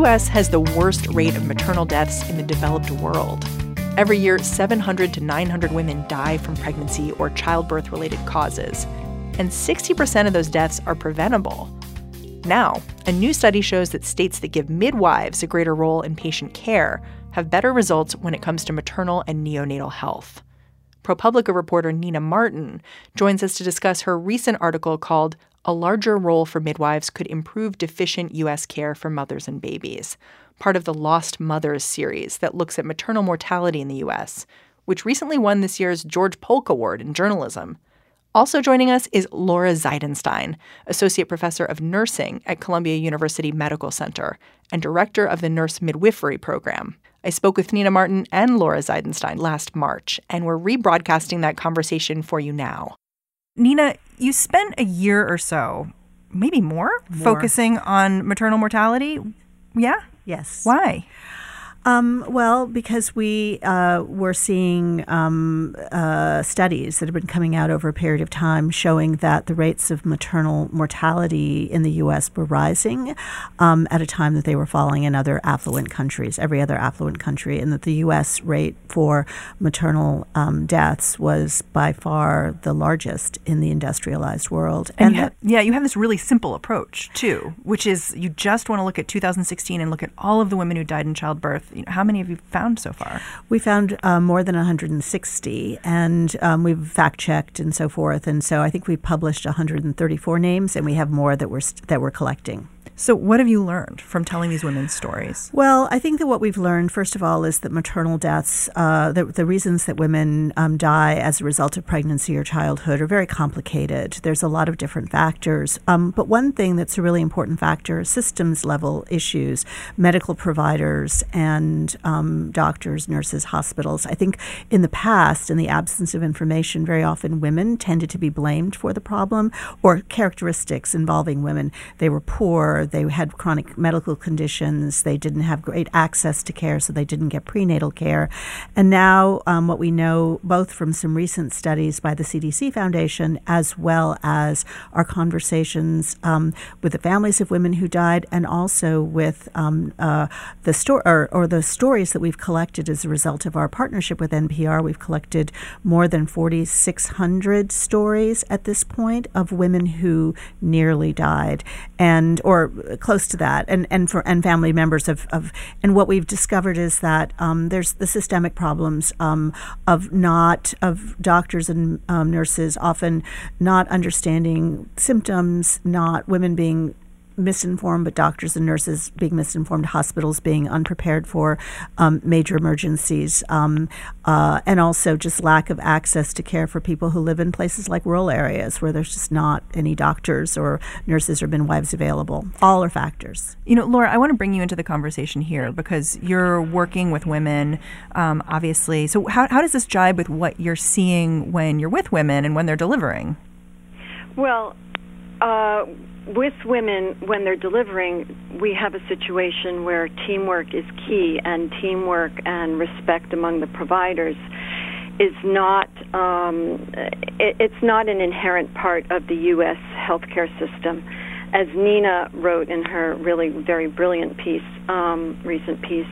U.S. has the worst rate of maternal deaths in the developed world. Every year, 700 to 900 women die from pregnancy or childbirth-related causes, and 60% of those deaths are preventable. Now, a new study shows that states that give midwives a greater role in patient care have better results when it comes to maternal and neonatal health. ProPublica reporter Nina Martin joins us to discuss her recent article called "A Larger Role for Midwives Could Improve Deficient U.S. Care for Mothers and Babies," part of the Lost Mothers series that looks at maternal mortality in the U.S., which recently won this year's George Polk Award in journalism. Also joining us is Laura Zeidenstein, Associate Professor of Nursing at Columbia University Medical Center and Director of the Nurse Midwifery Program. I spoke with Nina Martin and Laura Zeidenstein last March, and we're rebroadcasting that conversation for you now. Nina, you spent a year or so, maybe more, focusing on maternal mortality. Yeah? Yes. Why? Well, because we were seeing studies that have been coming out over a period of time showing that the rates of maternal mortality in the U.S. were rising at a time that they were falling in other affluent countries, every other affluent country, and that the U.S. rate for maternal deaths was by far the largest in the industrialized world. And you have this really simple approach, too, which is you just want to look at 2016 and look at all of the women who died in childbirth. How many have you found so far? We found more than 160, and we've fact-checked and so forth. And so I think we published 134 names, and we have more that we're collecting. So what have you learned from telling these women's stories? Well, I think that what we've learned, first of all, is that maternal deaths, the reasons that women die as a result of pregnancy or childhood are very complicated. There's a lot of different factors. But one thing that's a really important factor is systems-level issues, medical providers and doctors, nurses, hospitals. I think in the past, in the absence of information, very often women tended to be blamed for the problem or characteristics involving women. They were poor. They had chronic medical conditions. They didn't have great access to care, so they didn't get prenatal care. And now what we know, both from some recent studies by the CDC Foundation, as well as our conversations with the families of women who died, and also with the stories that we've collected as a result of our partnership with NPR. We've collected more than 4,600 stories at this point of women who nearly died, or close to that, and family members of and what we've discovered is that there's the systemic problems of doctors and nurses often not understanding symptoms, not women being misinformed, but doctors and nurses being misinformed, hospitals being unprepared for major emergencies, and also just lack of access to care for people who live in places like rural areas where there's just not any doctors or nurses or midwives available. All are factors. Laura, I want to bring you into the conversation here because you're working with women, obviously. So how does this jibe with what you're seeing when you're with women and when they're delivering? Well, with women, when they're delivering, we have a situation where teamwork is key, and teamwork and respect among the providers is not, it's not an inherent part of the U.S. healthcare system. As Nina wrote in her really very brilliant piece, recent piece,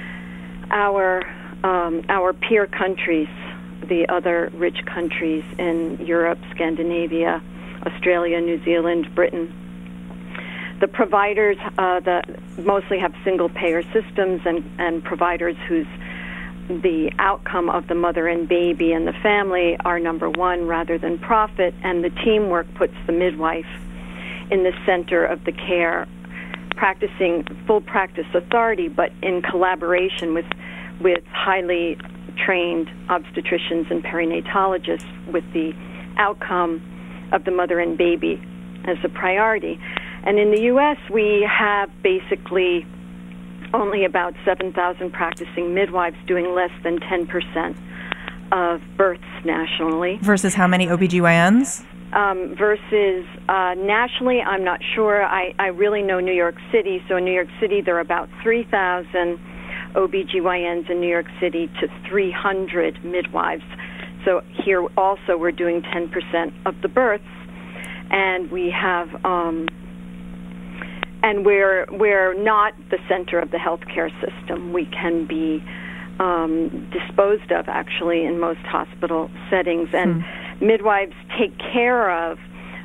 our peer countries, the other rich countries in Europe, Scandinavia, Australia, New Zealand, Britain, the providers that mostly have single-payer systems and providers whose the outcome of the mother and baby and the family are number one rather than profit, and the teamwork puts the midwife in the center of the care, practicing full practice authority, but in collaboration with highly trained obstetricians and perinatologists with the outcome of the mother and baby as a priority. And in the U.S., we have basically only about 7,000 practicing midwives doing less than 10% of births nationally. Versus how many OBGYNs? Versus nationally, I'm not sure. I really know New York City. So in New York City, there are about 3,000 OBGYNs in New York City to 300 midwives. So here also we're doing 10% of the births. And we have and we're not the center of the healthcare system. We can be disposed of, actually, in most hospital settings. And midwives take care of,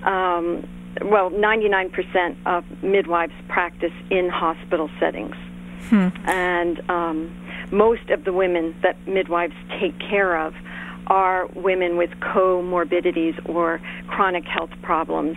99% of midwives practice in hospital settings. And most of the women that midwives take care of are women with comorbidities or chronic health problems.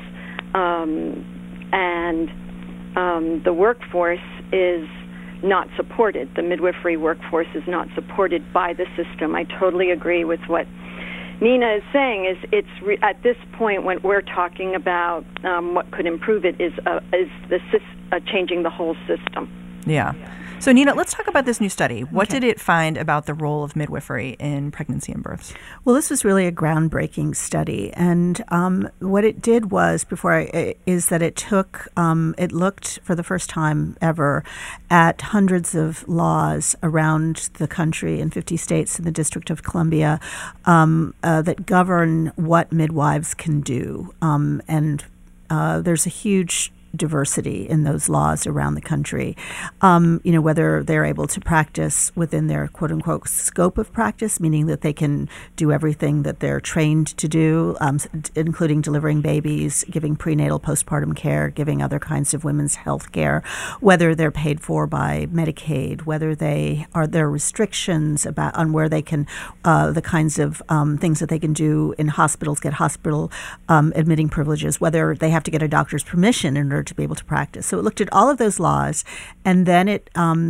The workforce is not supported. The midwifery workforce is not supported by the system. I totally agree with what Nina is saying. At this point, when we're talking about what could improve it, is changing the whole system. Yeah. So, Nina, let's talk about this new study. What did it find about the role of midwifery in pregnancy and births? Well, this was really a groundbreaking study. And what it did was, is that it looked for the first time ever at hundreds of laws around the country in 50 states and the District of Columbia that govern what midwives can do. There's a huge diversity in those laws around the country. Whether they're able to practice within their quote unquote scope of practice, meaning that they can do everything that they're trained to do, including delivering babies, giving prenatal, postpartum care, giving other kinds of women's health care, whether they're paid for by Medicaid, whether there are restrictions on where they can, the kinds of things that they can do in hospitals, get hospital admitting privileges, whether they have to get a doctor's permission in order to be able to practice. So it looked at all of those laws, and then it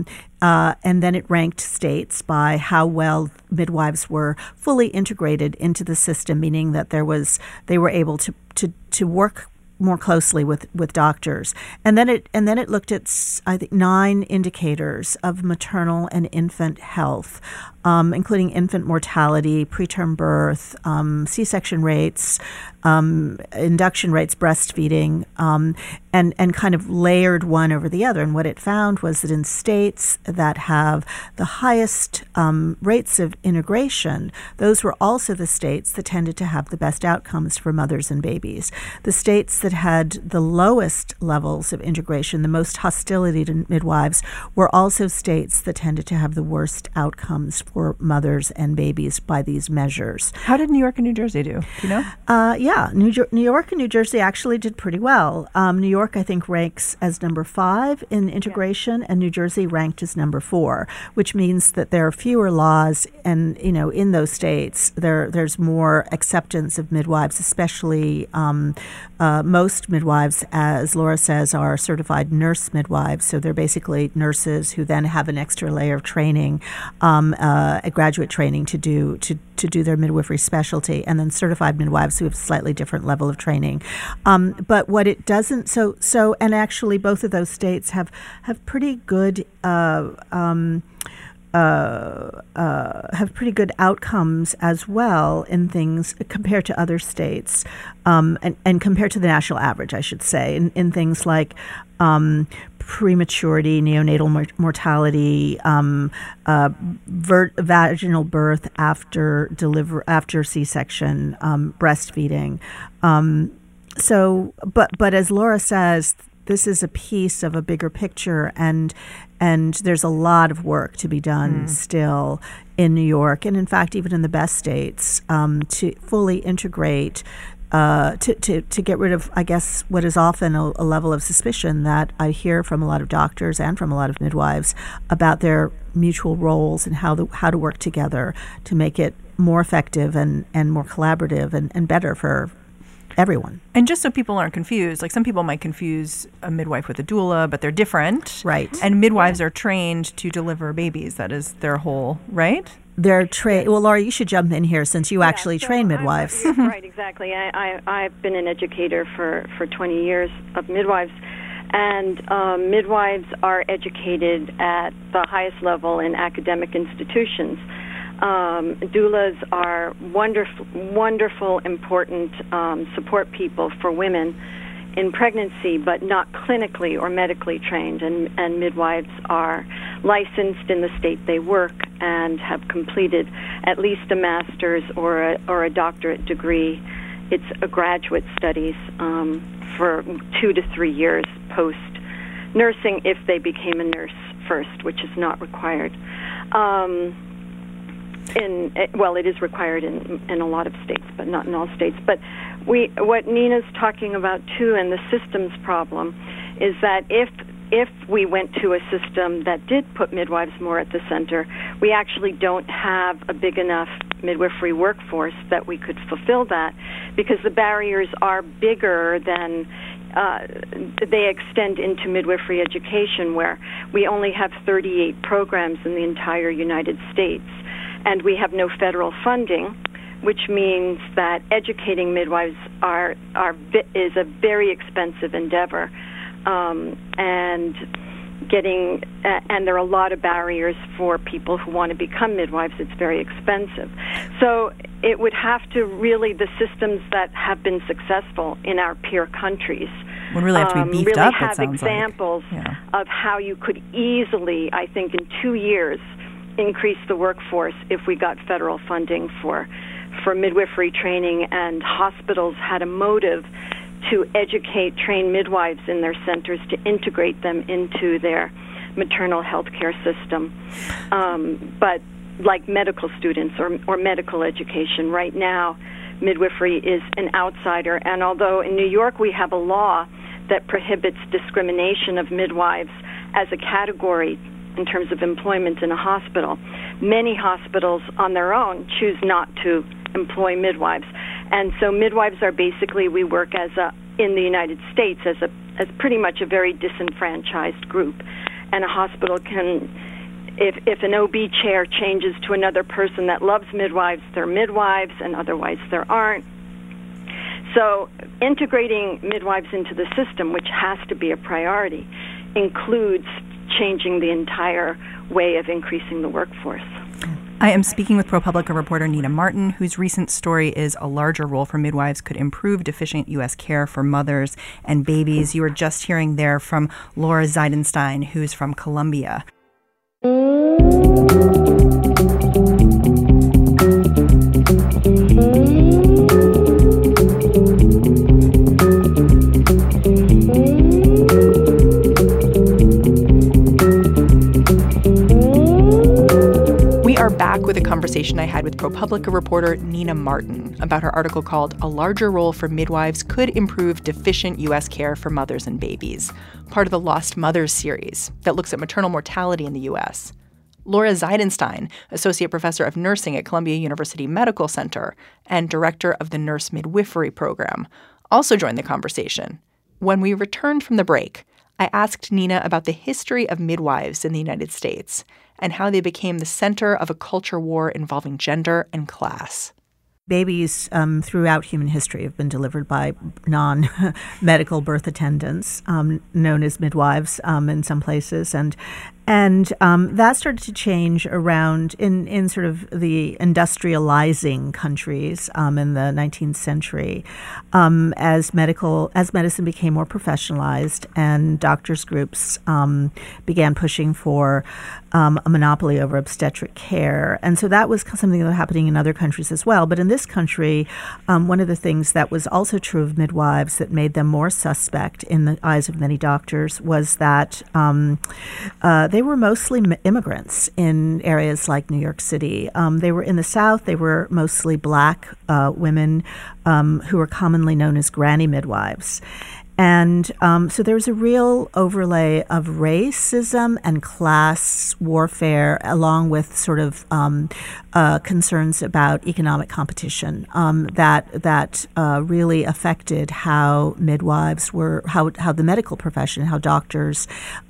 ranked states by how well midwives were fully integrated into the system, meaning that they were able to work more closely with doctors. And then it looked at, I think, 9 indicators of maternal and infant health, including infant mortality, preterm birth, C-section rates, induction rates, breastfeeding, and kind of layered one over the other. And what it found was that in states that have the highest rates of integration, those were also the states that tended to have the best outcomes for mothers and babies. The states that had the lowest levels of integration, the most hostility to midwives, were also states that tended to have the worst outcomes for mothers and babies by these measures. How did New York and New Jersey do? Do you know? New York and New Jersey actually did pretty well. New York, I think, ranks as number 5 in integration, and New Jersey ranked as number 4, which means that there are fewer laws, and in those states there's more acceptance of midwives, especially most midwives, as Laura says, are certified nurse midwives. So they're basically nurses who then have an extra layer of training, a graduate training to do their midwifery specialty, and then certified midwives who have a slightly different level of training. But what it doesn't, and actually both of those states have pretty good outcomes as well in things compared to other states, and compared to the national average, I should say, in things like prematurity, neonatal mortality, vaginal birth after C-section, breastfeeding. But as Laura says, this is a piece of a bigger picture, and there's a lot of work to be done still in New York, and in fact even in the best states, to fully integrate, to get rid of, I guess, what is often a level of suspicion that I hear from a lot of doctors and from a lot of midwives about their mutual roles and how to work together to make it more effective and more collaborative and better for everyone. And just so people aren't confused, like some people might confuse a midwife with a doula, but they're different. Right. And midwives are trained to deliver babies. That is their whole, right? They're trained. Well, Laura, you should jump in here since you actually train midwives. Right, exactly. I've been an educator for 20 years of midwives, and midwives are educated at the highest level in academic institutions. Doulas are wonderful, important support people for women in pregnancy, but not clinically or medically trained. And midwives are licensed in the state they work and have completed at least a master's or a doctorate degree. It's a graduate studies for 2 to 3 years post nursing if they became a nurse first, which is not required. It is required in a lot of states, but not in all states. But what Nina's talking about too, and the systems problem, is that if we went to a system that did put midwives more at the center, we actually don't have a big enough midwifery workforce that we could fulfill that, because the barriers are bigger than they extend into midwifery education, where we only have 38 programs in the entire United States, and we have no federal funding, which means that educating midwives is a very expensive endeavor, and there are a lot of barriers for people who want to become midwives. It's very expensive. So it would have to really, the systems that have been successful in our peer countries would really have to be beefed really up, have examples of how you could easily, I think in 2 years, increase the workforce if we got federal funding for midwifery training, and hospitals had a motive to educate, train midwives in their centers to integrate them into their maternal health care system. But like medical students or medical education, right now midwifery is an outsider. And although in New York we have a law that prohibits discrimination of midwives as a category in terms of employment in a hospital, many hospitals on their own choose not to employ midwives. And so midwives are basically, we work in the United States as pretty much a very disenfranchised group. And a hospital can, if an OB chair changes to another person that loves midwives, they're midwives, and otherwise there aren't. So integrating midwives into the system, which has to be a priority, includes changing the entire way of increasing the workforce. I am speaking with ProPublica reporter Nina Martin, whose recent story is A Larger Role for Midwives Could Improve Deficient U.S. Care for Mothers and Babies. You were just hearing there from Laura Zeidenstein, who's from Colombia. Back with a conversation I had with ProPublica reporter Nina Martin about her article called A Larger Role for Midwives Could Improve Deficient U.S. Care for Mothers and Babies, part of the Lost Mothers series that looks at maternal mortality in the U.S. Laura Zeidenstein, associate professor of nursing at Columbia University Medical Center and director of the Nurse Midwifery Program, also joined the conversation. When we returned from the break, I asked Nina about the history of midwives in the United States and how they became the center of a culture war involving gender and class. Babies throughout human history have been delivered by non-medical birth attendants, known as midwives in some places, and that started to change around in sort of the industrializing countries in the 19th century, as medicine became more professionalized and doctors' groups began pushing for a monopoly over obstetric care. And so that was something that was happening in other countries as well. But in this country, one of the things that was also true of midwives that made them more suspect in the eyes of many doctors was that they were mostly immigrants in areas like New York City. They were in the South. They were mostly black women who were commonly known as granny midwives. And so there was a real overlay of racism and class warfare, along with sort of concerns about economic competition that really affected how midwives were, how the medical profession, how doctors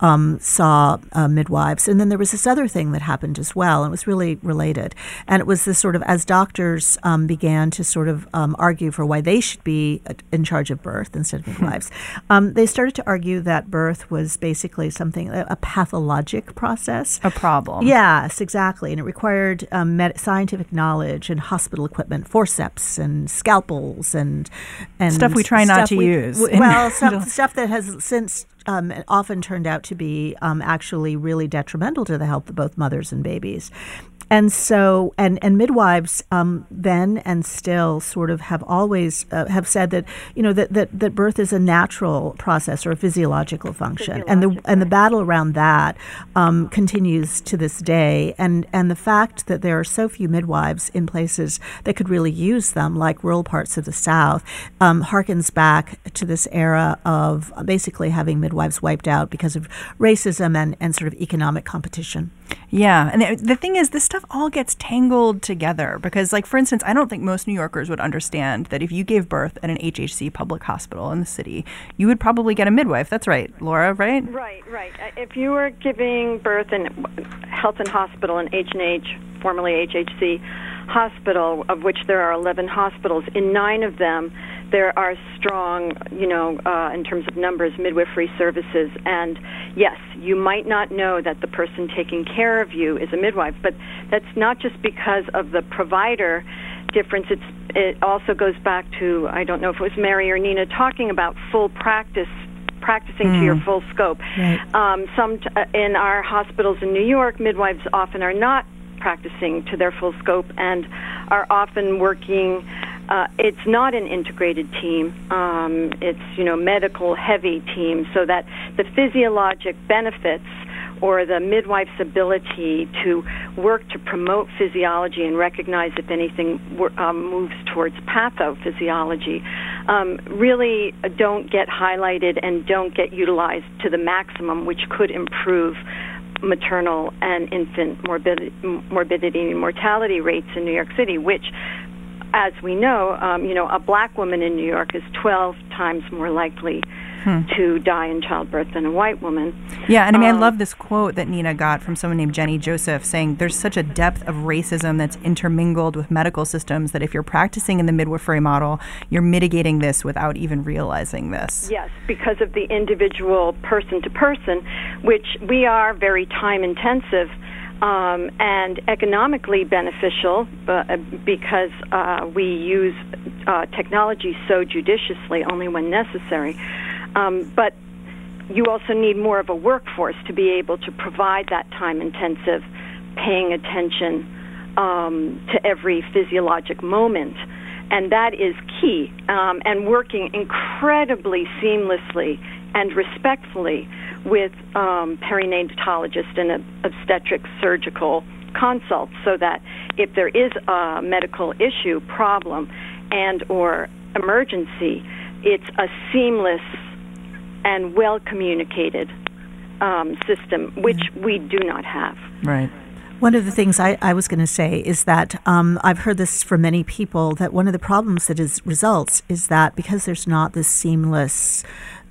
saw midwives. And then there was this other thing that happened as well, and it was really related. And it was this sort of, as doctors began to sort of argue for why they should be in charge of birth instead of midwives, they started to argue that birth was basically a pathologic process. A problem. Yes, exactly. And it required scientific knowledge and hospital equipment, forceps and scalpels and stuff we try not to use. Stuff that has since often turned out to be actually really detrimental to the health of both mothers and babies. And so, and midwives then and still sort of have always have said that, that birth is a natural process or a physiological function. And the battle around that continues to this day. And the fact that there are so few midwives in places that could really use them, like rural parts of the South, harkens back to this era of basically having midwives wiped out because of racism and sort of economic competition. Yeah. And the thing is, this stuff all gets tangled together because, like, for instance, I don't think most New Yorkers would understand that if you gave birth at an HHC public hospital in the city, you would probably get a midwife. That's right, Laura, right? Right. If you were giving birth in Health and Hospital, in H&H, formerly HHC hospital, of which there are 11 hospitals, in 9 of them, there are strong, in terms of numbers, midwifery services. And yes, you might not know that the person taking care of you is a midwife, but that's not just because of the provider difference. It also goes back to, I don't know if it was Mary or Nina talking about full practicing to your full scope. Right. In our hospitals in New York, midwives often are not practicing to their full scope and are often working. It's not an integrated team. It's, medical heavy team, so that the physiologic benefits or the midwife's ability to work to promote physiology and recognize if anything moves towards pathophysiology really don't get highlighted and don't get utilized to the maximum, which could improve maternal and infant morbidity and mortality rates in New York City, which, as we know, a black woman in New York is 12 times more likely to die in childbirth than a white woman. Yeah, and I love this quote that Nina got from someone named Jenny Joseph saying there's such a depth of racism that's intermingled with medical systems that if you're practicing in the midwifery model, you're mitigating this without even realizing this. Yes, because of the individual person to person, which we are very time intensive and economically beneficial because we use technology so judiciously, only when necessary. But you also need more of a workforce to be able to provide that time-intensive, paying attention to every physiologic moment. And that is key, and working incredibly seamlessly and respectfully with perinatologists and obstetric surgical consults, so that if there is a medical issue, problem, and or emergency, it's a seamless and well-communicated system, which we do not have. Right. One of the things I was going to say is that I've heard this from many people, that one of the problems that results is that because there's not this seamless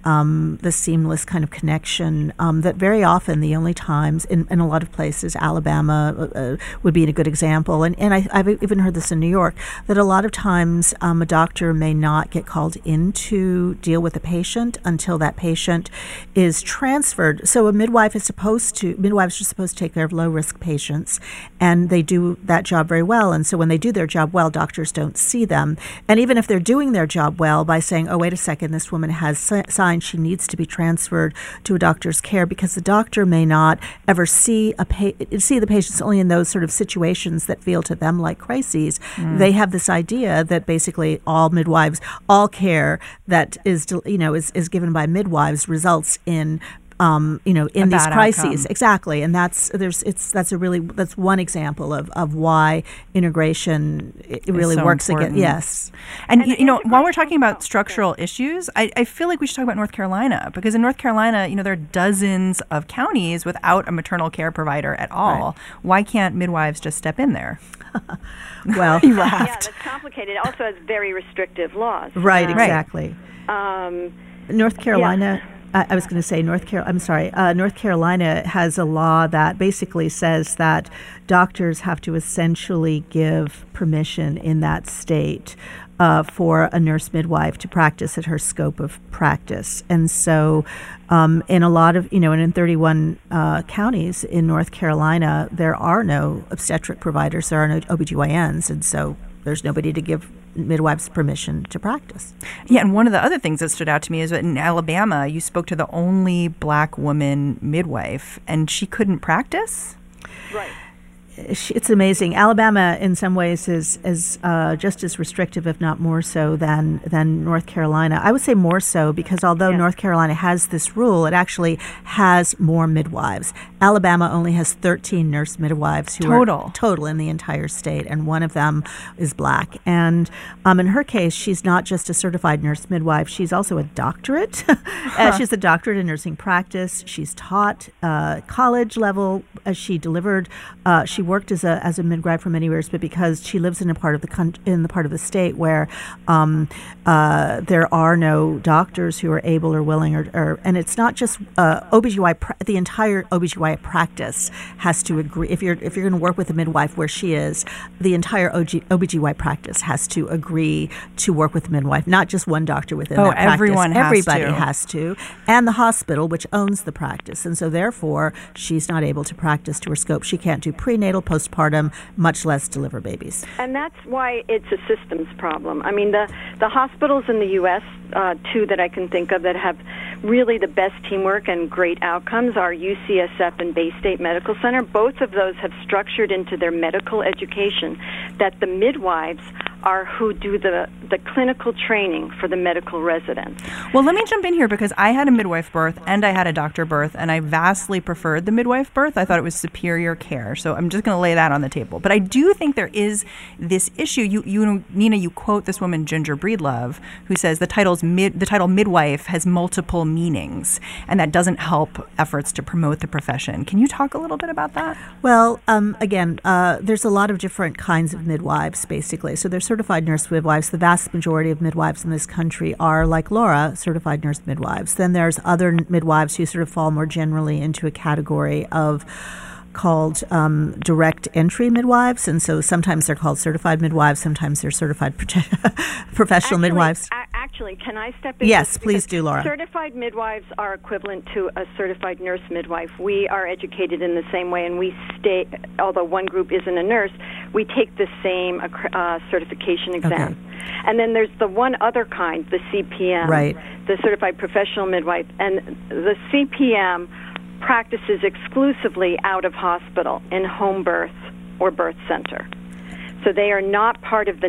kind of connection, that very often the only times, in a lot of places, Alabama would be a good example, and I've even heard this in New York, that a lot of times a doctor may not get called in to deal with a patient until that patient is transferred. So a midwives are supposed to take care of low-risk patients, and they do that job very well, and so when they do their job well, doctors don't see them. And even if they're doing their job well by saying, oh, wait a second, this woman has signs she needs to be transferred to a doctor's care, because the doctor may not ever see the patients only in those sort of situations that feel to them like crises. They have this idea that basically all care that is given by midwives results in in these crises. Outcome. Exactly. And that's one example of why integration really so works important. again. Yes. And while we're talking about structural issues, I feel like we should talk about North Carolina, because in North Carolina, there are dozens of counties without a maternal care provider at all. Right. Why can't midwives just step in there? Well, you laughed. Yeah, that's complicated. It also has very restrictive laws. Right, exactly. North Carolina. Yeah. I was going to say North Carolina has a law that basically says that doctors have to essentially give permission in that state for a nurse midwife to practice at her scope of practice. And so in a lot of, and in 31 counties in North Carolina, there are no obstetric providers, there are no OBGYNs, and so there's nobody to give midwives permission to practice. Yeah, and one of the other things that stood out to me is that in Alabama, you spoke to the only black woman midwife, and she couldn't practice? Right. it's amazing. Alabama, in some ways, is just as restrictive, if not more so, than North Carolina. I would say more so because although North Carolina has this rule, it actually has more midwives. Alabama only has 13 nurse midwives who are total in the entire state, and one of them is black. And in her case, she's not just a certified nurse midwife; she's also a doctorate. She's a doctorate in nursing practice. She's taught college level. She delivered. She worked as a midwife for many years, but because she lives in a part of the state where there are no doctors who are able or willing, and it's not just OBGYN. The entire OBGYN practice has to agree. If you're going to work with a midwife where she is, the entire OBGYN practice has to agree to work with a midwife, not just one doctor within that practice. Everybody has to, and the hospital, which owns the practice, and so therefore she's not able to practice to her scope. She can't do prenatal, postpartum, much less deliver babies. And that's why it's a systems problem. I mean, the hospitals in the U.S., two that I can think of that have really the best teamwork and great outcomes are UCSF and Bay State Medical Center. Both of those have structured into their medical education that the midwives are who do the clinical training for the medical residents. Well, let me jump in here because I had a midwife birth and I had a doctor birth, and I vastly preferred the midwife birth. I thought it was superior care. So I'm just going to lay that on the table. But I do think there is this issue. You Nina, you quote this woman, Ginger Breedlove, who says the title midwife has multiple meanings, and that doesn't help efforts to promote the profession. Can you talk a little bit about that? Well, again, there's a lot of different kinds of midwives, basically. So there's certified nurse midwives. The vast majority of midwives in this country are, like Laura, certified nurse midwives. Then there's other midwives who sort of fall more generally into a category of called direct entry midwives, and so sometimes they're called certified midwives, sometimes they're certified professional midwives. Actually, can I step in? Yes, please do, Laura. Certified midwives are equivalent to a certified nurse midwife. We are educated in the same way, and we stay, although one group isn't a nurse, we take the same certification exam. Okay. And then there's the one other kind, the CPM, right. The certified professional midwife, and the CPM practices exclusively out of hospital in home birth or birth center. So they are not part of the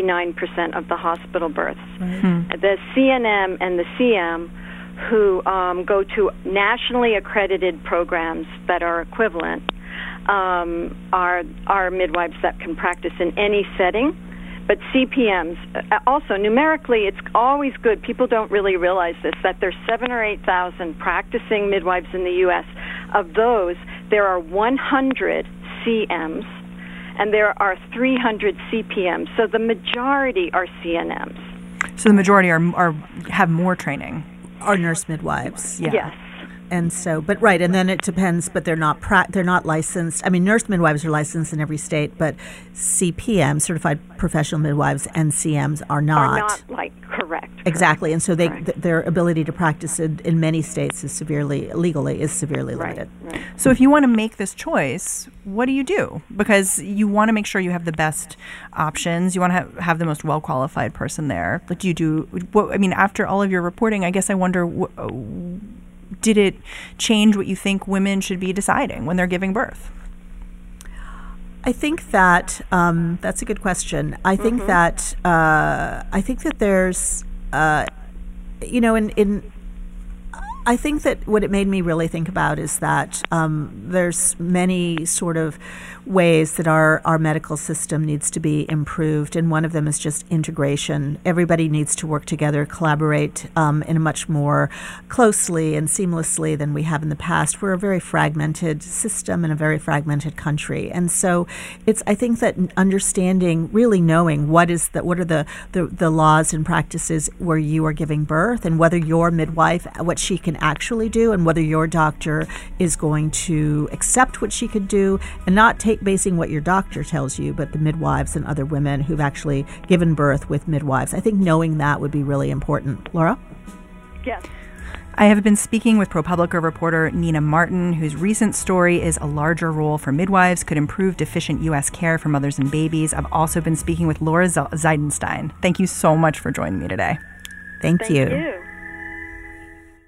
99% of the hospital births. Right. The CNM and the CM, who go to nationally accredited programs that are equivalent, are midwives that can practice in any setting. But CPMs, also numerically, it's always good. People don't really realize this, that there's 7,000 or 8,000 practicing midwives in the U.S. Of those, there are 100 CMs, and there are 300 CPMs. So the majority are CNMs. So the majority have more training. Are nurse midwives. Yeah. Yes. And so, but right, and then it depends. But they're not licensed. I mean, nurse midwives are licensed in every state, but CPM, certified professional midwives, and CMs are not. Are not correct. Exactly, and so their ability to practice in many states is severely limited. Right. So if you want to make this choice, what do? Because you want to make sure you have the best options. You want to have the most well-qualified person there. Like, do you do? I mean, after all of your reporting, I guess I wonder. Did it change what you think women should be deciding when they're giving birth? I think that that's a good question. I think that there's, I think that what it made me really think about is that there's many sort of ways that our medical system needs to be improved, and one of them is just integration. Everybody needs to work together, collaborate in a much more closely and seamlessly than we have in the past. We're a very fragmented system and a very fragmented country, and so I think that understanding, really knowing what are the laws and practices where you are giving birth, and whether your midwife, what she can actually do, and whether your doctor is going to accept what she could do, and not basing what your doctor tells you, but the midwives and other women who've actually given birth with midwives. I think knowing that would be really important. Laura? Yes. I have been speaking with ProPublica reporter Nina Martin, whose recent story is A Larger Role for Midwives Could Improve Deficient U.S. Care for Mothers and Babies. I've also been speaking with Laura Zeidenstein. Thank you so much for joining me today. Thank you. Thank you.